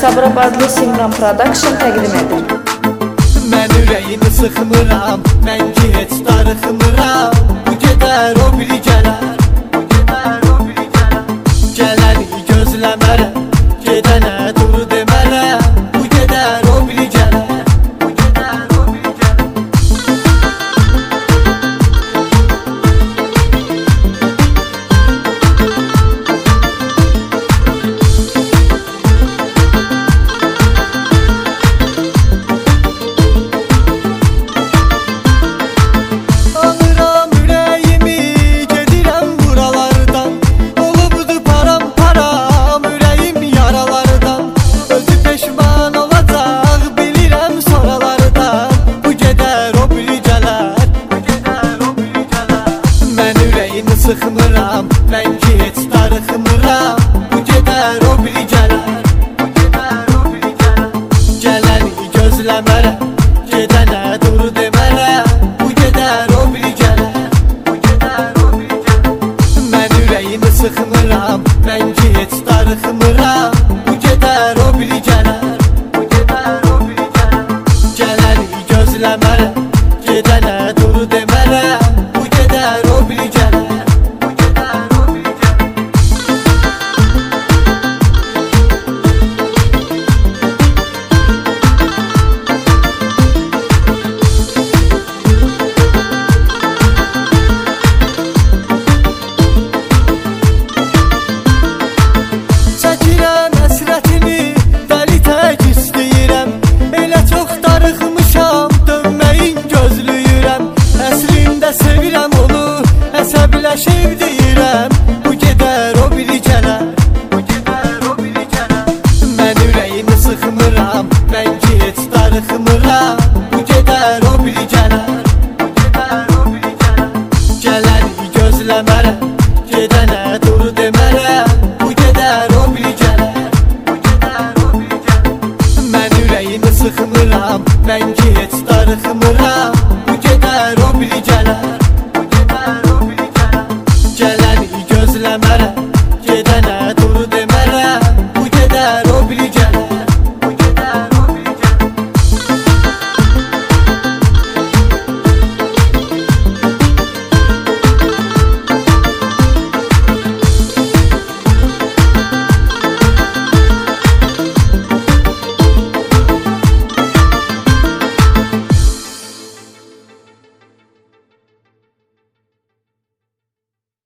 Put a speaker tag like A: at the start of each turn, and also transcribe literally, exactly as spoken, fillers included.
A: Sabirabadlı Simran Production təqdim edir.
B: Mən ürəyimi sıxmıram, mən ki heç darıxmıram. Bu gedər o biri gələr, bu gedər o biri gələr. Gələni gözləmərəm, gedənə dur demərəm. Bu gedər o biri gələr, bu gedər o biri gələr. Sıxmıram, mən ki heç darıxmıram. Bu gedər o biri gələr, bu gedər o biri gələr. Gələni gözləmərəm, gedənə dur demərəm. Bu gedər o biri gələr, bu gedər o biri gələr. Mən ürəyimi sıxmıram, mən ki heç darıxmıram. Bu gedər o biri gələr, bu gedər o biri gələr. Gələni gözləmərəm, gedənə dur demərəm. Bu gedər o biri gələr. Sevirəm onu, əsəbləşib deyirəm. Bu gedər o biri gələr, bu gedər o biri gələr. Mən ürəyimi sıxmıram, mən ki heç darıxmıram. Bu gedər o biri gələr, bu gedər o biri gələr. Gələni gözləmərəm, gedənə dur demərəm. Bu gedər o biri gələr, bu gedər o biri gələr. Mən ürəyimi sıxmıram, mən ki heç darıxmıram. Bu gedər o biri gələr, bu gedər o biri gələr. Gələni gözləmərəm, gedənə dur demərəm. Bu gedər o biri gələr.